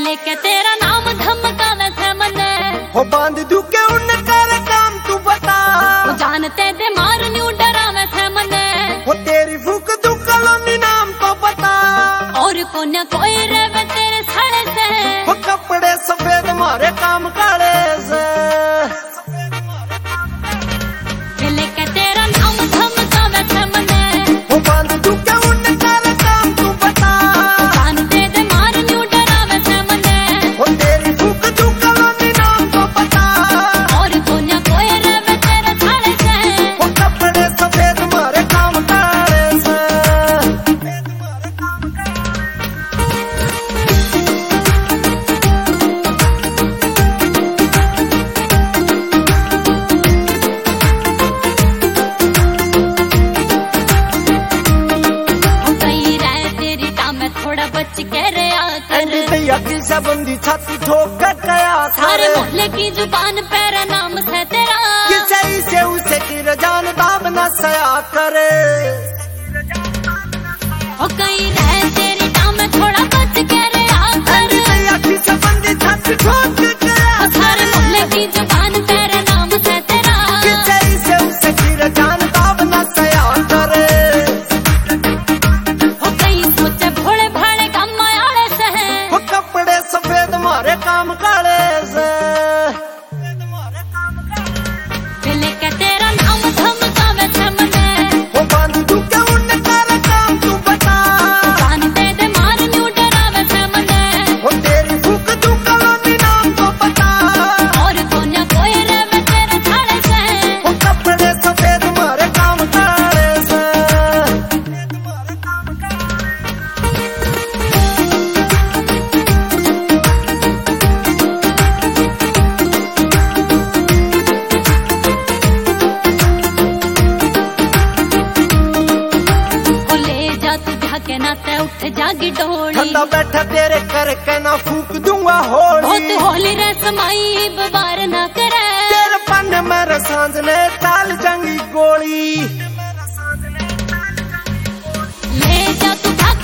लेके तेरा नाम धमकावे थे मने हो बांध दू के उन कर काम तू बता वो जानते दे मारनी डरावे थे मने हो तेरी फूक दू कलोनी नाम तो बता और कोने कोई रवे तेरे साड़े से वो कपड़े सफेद मारे काम काले से लेके तेरा नाम धमकावे थे मने वो बांध दू के उन कर काम तू बता जानते दे मारनी डरावे थे मने हो तेरी फूक दू कलोनी नाम तो बता और कोने कोई रवे तेरे साड़े से वो कपड़े सफेद मारे काम काले से बच के रे की सबंदी छाती ठोक गया सारे मोहल्ले की जुबान पैरा नाम से तेरा किसी से उसे की रजान दाब न सया करे हो कहीं रह तेरी नाम थोड़ा बच के रे आकर की सबंदी छाती ठोक गया सारे मोहल्ले की जुबान पैरा नाम से तेरा किसी से उसे की रजान दाब न सया करे हो कहीं सोचे भोले भाले काम आड़े से वो कपड़े सफेद मारे काम काले से लेके तेरा नाम धमकावे थे मने वो बांध दू के उन कर काम तू बता जानते दे मारनी डरावे थे मने वो तेरी फूक दू कलोनी नाम तो बता और कोने कोई रवे तेरे साड़े से वो कपड़े सफेद मारे काम काले से के नाते उठ जागी डोली ठंडा बैठा तेरे करके ना फूक दूंगा होली बहुत होली रे समाई बार ना करे तेरे पन मेरे सांझ ने ताल जंगी गोली ले जा तू